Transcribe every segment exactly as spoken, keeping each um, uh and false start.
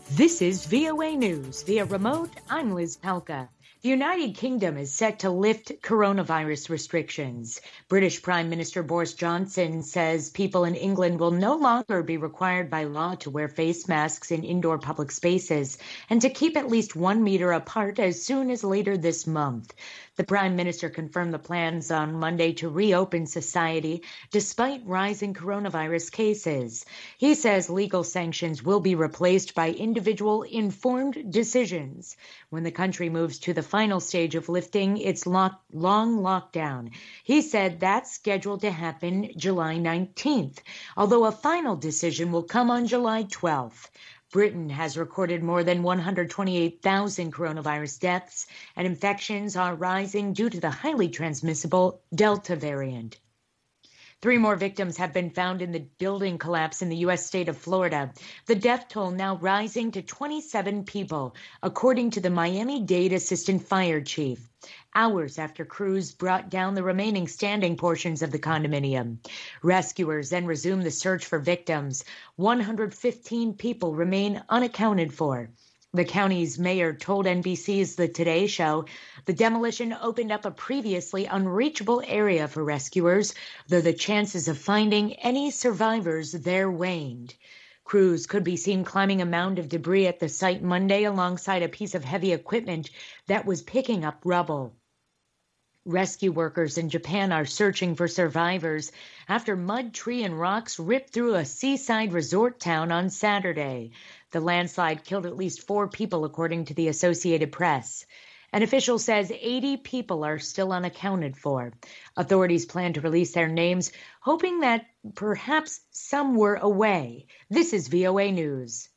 This is V O A News. Via remote, I'm Liz Palka. The United Kingdom is set to lift coronavirus restrictions. British Prime Minister Boris Johnson says people in England will no longer be required by law to wear face masks in indoor public spaces and to keep at least one meter apart as soon as later this month. The Prime Minister confirmed the plans on Monday to reopen society despite rising coronavirus cases. He says legal sanctions will be replaced by individual informed decisions when the country moves to the final stage of lifting its lock- long lockdown. He said that's scheduled to happen July nineteenth, although a final decision will come on July twelfth. Britain has recorded more than one hundred twenty-eight thousand coronavirus deaths, and infections are rising due to the highly transmissible Delta variant. Three more victims have been found in the building collapse in the U S state of Florida. The death toll now rising to twenty-seven people, according to the Miami-Dade Assistant Fire Chief, hours after crews brought down the remaining standing portions of the condominium. Rescuers then resumed the search for victims. one hundred fifteen people remain unaccounted for. The county's mayor told N B C's The Today Show the demolition opened up a previously unreachable area for rescuers, though the chances of finding any survivors there waned. Crews could be seen climbing a mound of debris at the site Monday alongside a piece of heavy equipment that was picking up rubble. Rescue workers in Japan are searching for survivors after mud, tree, and rocks ripped through a seaside resort town on Saturday. The landslide killed at least four people, according to the Associated Press. An official says eighty people are still unaccounted for. Authorities plan to release their names, hoping that perhaps some were away. This is V O A News.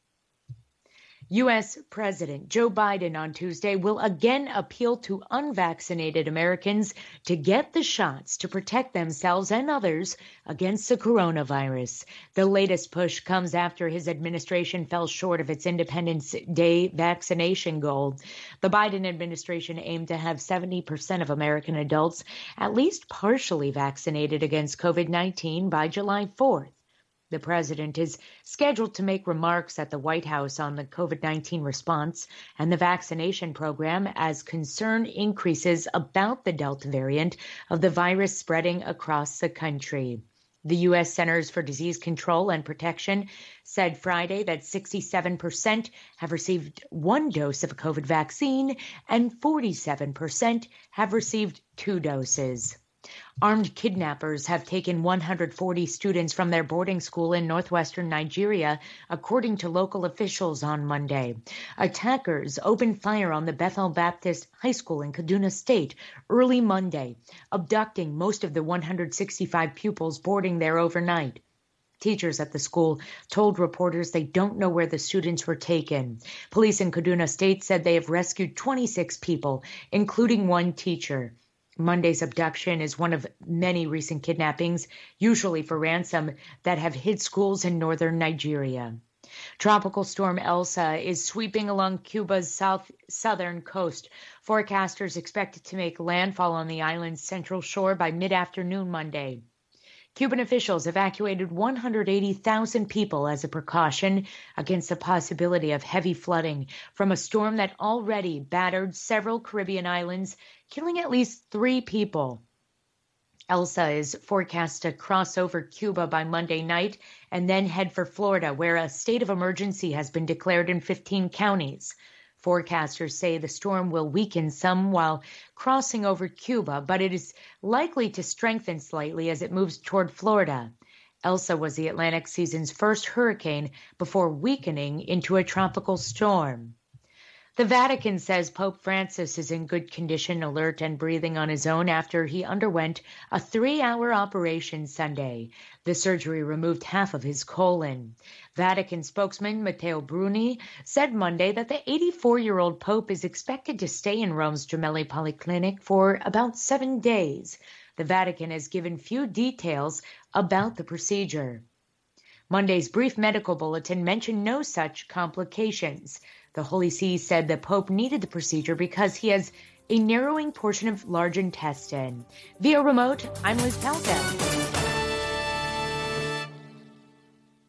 U S President Joe Biden on Tuesday will again appeal to unvaccinated Americans to get the shots to protect themselves and others against the coronavirus. The latest push comes after his administration fell short of its Independence Day vaccination goal. The Biden administration aimed to have seventy percent of American adults at least partially vaccinated against COVID nineteen by July fourth. The president is scheduled to make remarks at the White House on the COVID nineteen response and the vaccination program as concern increases about the Delta variant of the virus spreading across the country. The U S Centers for Disease Control and Protection said Friday that sixty-seven percent have received one dose of a COVID vaccine and forty-seven percent have received two doses. Armed kidnappers have taken one hundred forty students from their boarding school in northwestern Nigeria, according to local officials on Monday. Attackers opened fire on the Bethel Baptist High School in Kaduna State early Monday, abducting most of the one hundred sixty-five pupils boarding there overnight. Teachers at the school told reporters they don't know where the students were taken. Police in Kaduna State said they have rescued twenty-six people, including one teacher. Monday's abduction is one of many recent kidnappings, usually for ransom, that have hit schools in northern Nigeria. Tropical storm Elsa is sweeping along Cuba's south southern coast. Forecasters expect it to make landfall on the island's central shore by mid-afternoon Monday. Cuban officials evacuated one hundred eighty thousand people as a precaution against the possibility of heavy flooding from a storm that already battered several Caribbean islands, killing at least three people. Elsa is forecast to cross over Cuba by Monday night and then head for Florida, where a state of emergency has been declared in fifteen counties. Forecasters say the storm will weaken some while crossing over Cuba, but it is likely to strengthen slightly as it moves toward Florida. Elsa was the Atlantic season's first hurricane before weakening into a tropical storm. The Vatican says Pope Francis is in good condition, alert, and breathing on his own after he underwent a three-hour operation Sunday. The surgery removed half of his colon. Vatican spokesman Matteo Bruni said Monday that the eighty-four-year-old Pope is expected to stay in Rome's Gemelli Polyclinic for about seven days. The Vatican has given few details about the procedure. Monday's brief medical bulletin mentioned no such complications. The Holy See said the Pope needed the procedure because he has a narrowing portion of large intestine. Via remote, I'm Liz Palka.